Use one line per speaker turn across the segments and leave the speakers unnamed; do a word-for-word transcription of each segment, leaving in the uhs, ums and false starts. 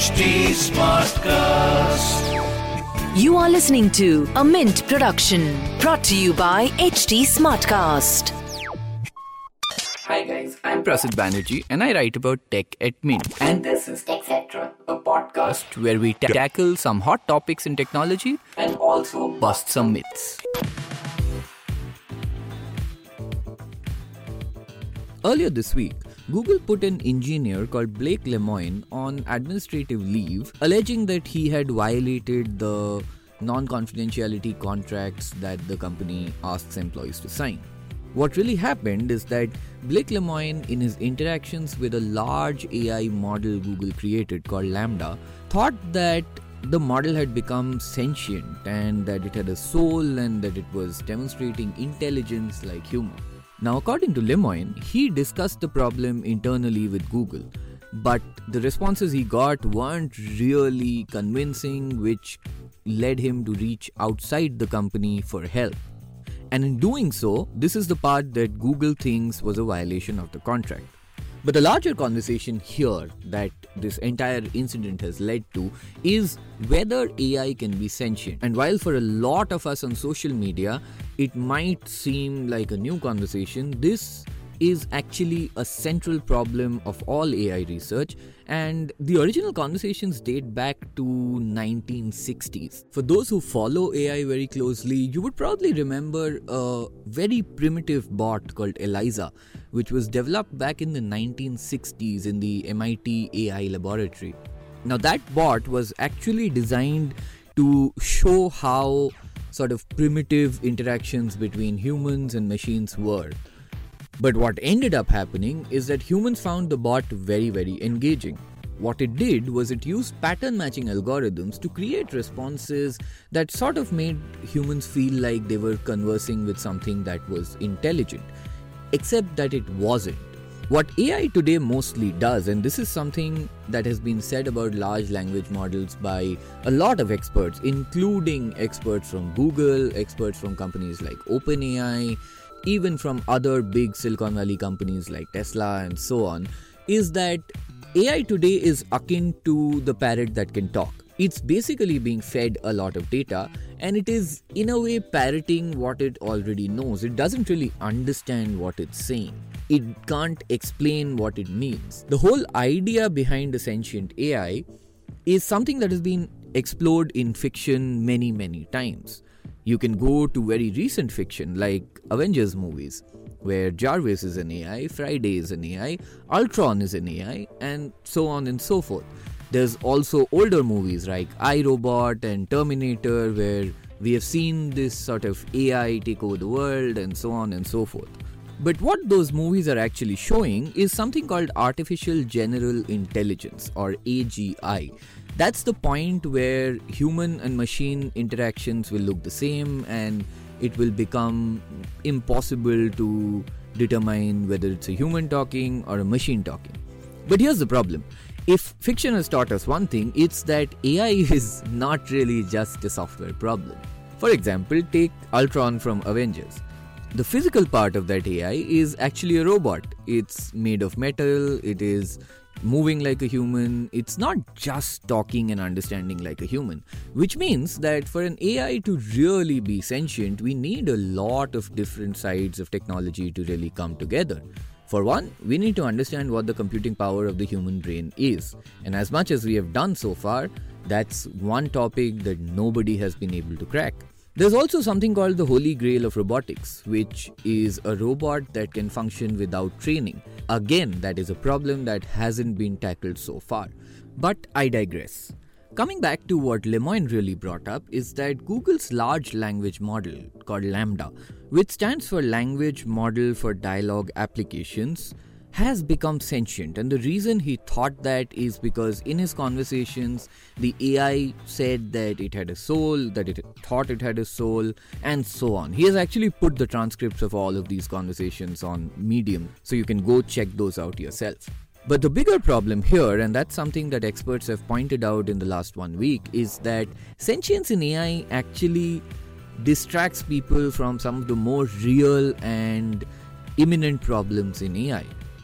H T Smartcast.
You are listening to a Mint production brought to you by H T Smartcast.
Hi guys, I'm Prasid Banerjee and I write about tech at Mint. And this is TechCetera, a podcast where we ta- tackle some hot topics in technology and also bust some myths. Earlier this week, Google put an engineer called Blake Lemoine on administrative leave, alleging that he had violated the non-confidentiality contracts that the company asks employees to sign. What really happened is that Blake Lemoine, in his interactions with a large A I model Google created called LaMDA, thought that the model had become sentient and that it had a soul and that it was demonstrating intelligence like human. Now, according to Lemoine, he discussed the problem internally with Google, but the responses he got weren't really convincing, which led him to reach outside the company for help. And in doing so, this is the part that Google thinks was a violation of the contract. But the larger conversation here that this entire incident has led to is whether A I can be sentient. And while for a lot of us on social media, it might seem like a new conversation, this is actually a central problem of all A I research, and the original conversations date back to nineteen sixties. For those who follow A I very closely, you would probably remember a very primitive bot called Eliza, which was developed back in the nineteen sixties in the M I T A I laboratory. Now that bot was actually designed to show how sort of primitive interactions between humans and machines were. But what ended up happening is that humans found the bot very, very engaging. What it did was it used pattern matching algorithms to create responses that sort of made humans feel like they were conversing with something that was intelligent, except that it wasn't. What A I today mostly does, and this is something that has been said about large language models by a lot of experts, including experts from Google, experts from companies like OpenAI, even from other big Silicon Valley companies like Tesla and so on, is that A I today is akin to the parrot that can talk. It's basically being fed a lot of data and it is in a way parroting what it already knows. It doesn't really understand what it's saying. It can't explain what it means. The whole idea behind a sentient A I is something that has been explored in fiction many, many times. You can go to very recent fiction like Avengers movies, where Jarvis is an A I, Friday is an A I, Ultron is an A I, and so on and so forth. There's also older movies like iRobot and Terminator, where we have seen this sort of A I take over the world and so on and so forth. But what those movies are actually showing is something called Artificial General Intelligence, or A G I. That's the point where human and machine interactions will look the same and it will become impossible to determine whether it's a human talking or a machine talking. But here's the problem. If fiction has taught us one thing, it's that A I is not really just a software problem. For example, take Ultron from Avengers. The physical part of that A I is actually a robot. It's made of metal, it is moving like a human. It's not just talking and understanding like a human, which means that for an A I to really be sentient, we need a lot of different sides of technology to really come together. For one, we need to understand what the computing power of the human brain is. And as much as we have done so far, that's one topic that nobody has been able to crack. There's also something called the Holy Grail of robotics, which is a robot that can function without training. Again, that is a problem that hasn't been tackled so far. But I digress. Coming back to what Lemoine really brought up is that Google's large language model called LaMDA, which stands for Language Model for Dialogue Applications, has become sentient. And the reason he thought that is because in his conversations, the A I said that it had a soul, that it thought it had a soul, and so on. He has actually put the transcripts of all of these conversations on Medium, so you can go check those out yourself. But the bigger problem here, and that's something that experts have pointed out in the last one week, is that sentience in A I actually distracts people from some of the more real and imminent problems in A I.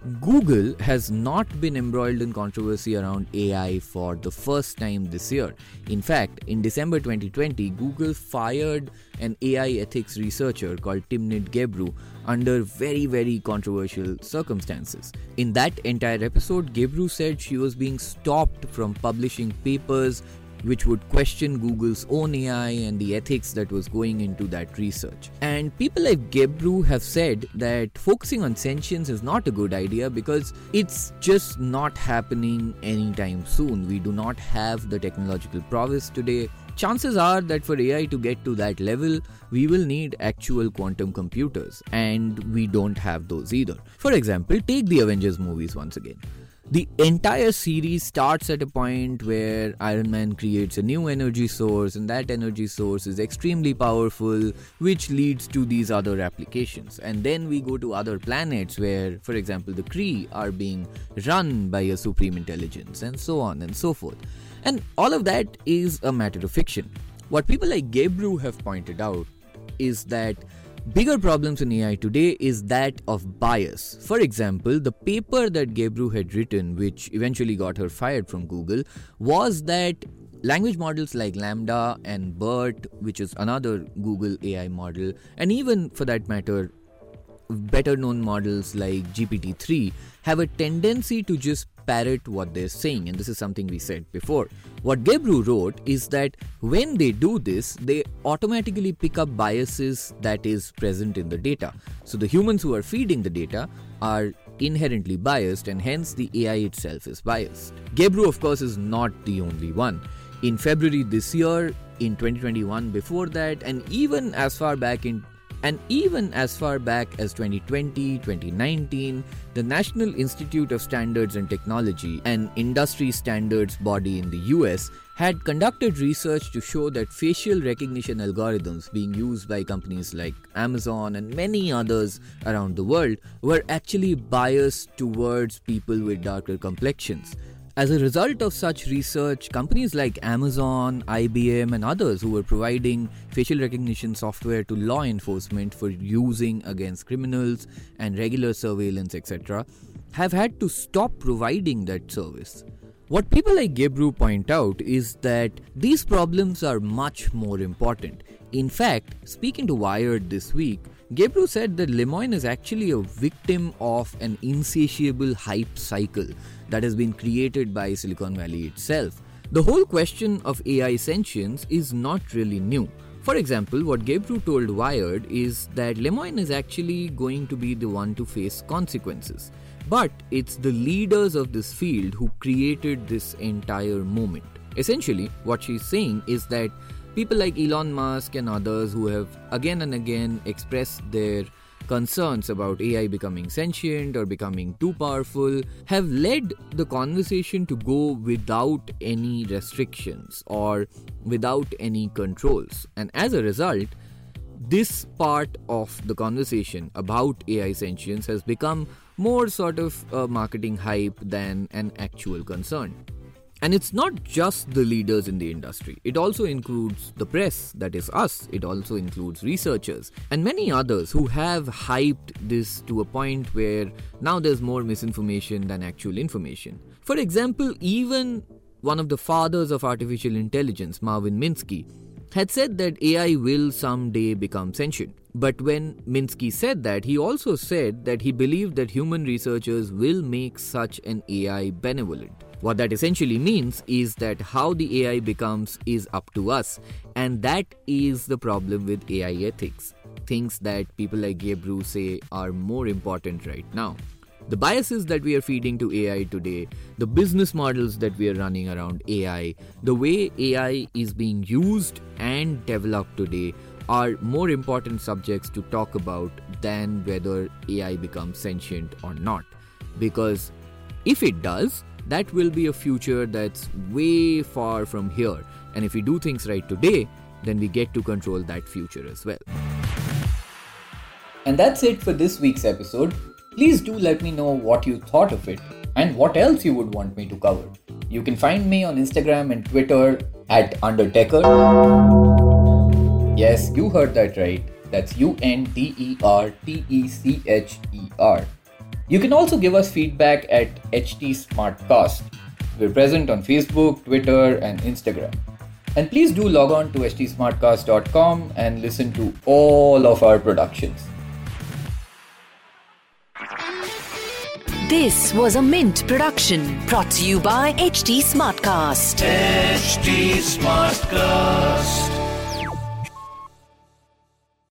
Google has not been embroiled in controversy around A I for the first time this year. In fact, in December twenty twenty, Google fired an A I ethics researcher called Timnit Gebru under very, very controversial circumstances. In that entire episode, Gebru said she was being stopped from publishing papers which would question Google's own A I and the ethics that was going into that research. And people like Gebru have said that focusing on sentience is not a good idea because it's just not happening anytime soon. We do not have the technological prowess today. Chances are that for A I to get to that level, we will need actual quantum computers, and we don't have those either. For example, take the Avengers movies once again. The entire series starts at a point where Iron Man creates a new energy source, and that energy source is extremely powerful, which leads to these other applications. And then we go to other planets where, for example, the Kree are being run by a supreme intelligence, and so on and so forth. And all of that is a matter of fiction. What people like Gebru have pointed out is that bigger problems in A I today is that of bias. For example, the paper that Gebru had written, which eventually got her fired from Google, was that language models like Lambda and BERT, which is another Google A I model, and even for that matter, better known models like G P T three, have a tendency to just parrot what they're saying, and this is something we said before. What Gebru wrote is that when they do this, they automatically pick up biases that is present in the data. So the humans who are feeding the data are inherently biased, and hence the A I itself is biased. Gebru, of course, is not the only one. In February this year, in twenty twenty-one before that, and even as far back in And even as far back as twenty twenty, twenty nineteen, the National Institute of Standards and Technology, an industry standards body in the U S, had conducted research to show that facial recognition algorithms being used by companies like Amazon and many others around the world were actually biased towards people with darker complexions. As a result of such research, companies like Amazon, I B M and others who were providing facial recognition software to law enforcement for using against criminals and regular surveillance, et cetera, have had to stop providing that service. What people like Gebru point out is that these problems are much more important. In fact, speaking to Wired this week, Gebru said that Lemoine is actually a victim of an insatiable hype cycle that has been created by Silicon Valley itself. The whole question of A I sentience is not really new. For example, what Gebru told Wired is that Lemoine is actually going to be the one to face consequences. But it's the leaders of this field who created this entire moment. Essentially, what she's saying is that people like Elon Musk and others who have again and again expressed their concerns about A I becoming sentient or becoming too powerful have led the conversation to go without any restrictions or without any controls. And as a result, this part of the conversation about A I sentience has become more sort of a marketing hype than an actual concern. And it's not just the leaders in the industry. It also includes the press, that is us. It also includes researchers and many others who have hyped this to a point where now there's more misinformation than actual information. For example, even one of the fathers of artificial intelligence, Marvin Minsky, had said that A I will someday become sentient. But when Minsky said that, he also said that he believed that human researchers will make such an A I benevolent. What that essentially means is that how the A I becomes is up to us, and that is the problem with A I ethics. Things that people like Gebru say are more important right now. The biases that we are feeding to A I today, the business models that we are running around A I, the way A I is being used and developed today are more important subjects to talk about than whether A I becomes sentient or not. Because if it does, that will be a future that's way far from here. And if we do things right today, then we get to control that future as well.
And that's it for this week's episode. Please do let me know what you thought of it and what else you would want me to cover. You can find me on Instagram and Twitter at Undertecher. Yes, you heard that right. That's U N D E R T E C H E R. You can also give us feedback at H T Smartcast. We're present on Facebook, Twitter, and Instagram. And please do log on to h t smartcast dot com and listen to all of our productions.
This was a Mint production brought to you by H T Smartcast.
H T Smartcast.